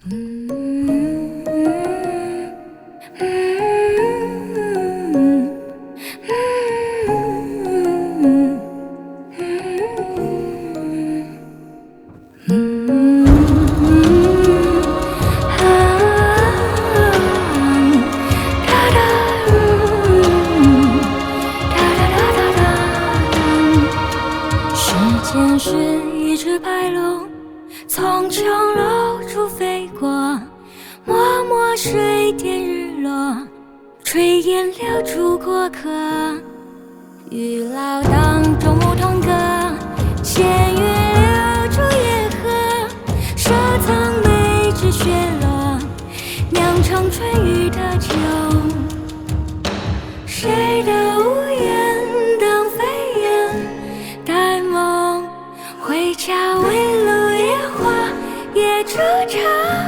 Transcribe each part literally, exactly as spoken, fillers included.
前是一只白龙，从琼楼处飞过，默默水点日落，炊烟留住过客。玉老当中梧桐歌，闲云留住野鹤，收藏梅枝雪落，酿成春雨的酒。谁的屋檐灯飞烟，待梦回家为路野花也驻场。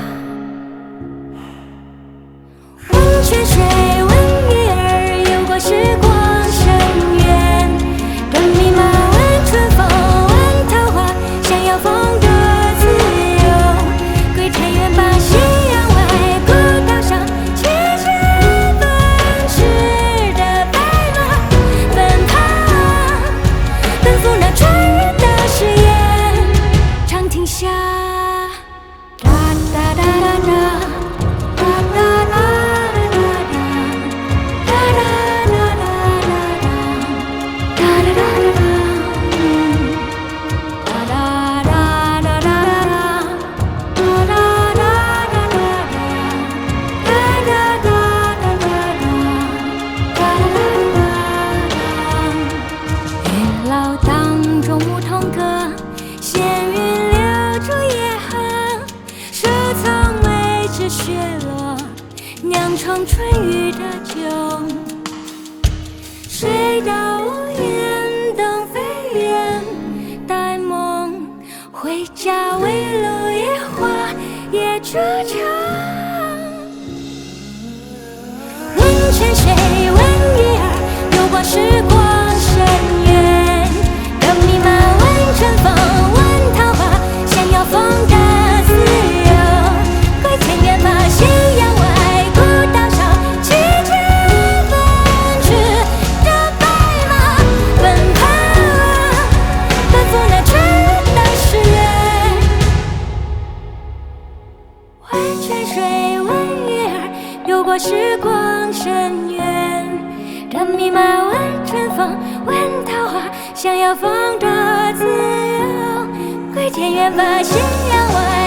问泉水问鱼儿，游过时光深渊，问迷茫问春风问桃花，想要风的自由。归田园把夕阳外，古道上骑着奔驰的白马奔跑，奔赴那春日的誓言。长亭下，哒哒哒哒哒，哒哒哒哒哒，哒哒哒哒哒，哒哒哒哒哒，哒哒哒哒哒哒，哒哒哒哒哒哒，哒哒哒哒哒，哒哒哒哒。月老当中梧桐歌，闲云留住野鹤，收藏梅枝雪落，酿成春雨的酒。谁到屋檐灯飞远，待梦回家为路野花也驻场。问泉水问鱼儿，游过时光深渊，等迷茫问春风问桃花，想要风的自由。归田园把夕阳外，古道上骑着奔驰的白马奔跑，奔赴那春日的誓言。问泉水问鱼儿，游过时光深渊，等迷茫问春风问桃花，想要风的自由。归田园把夕阳外，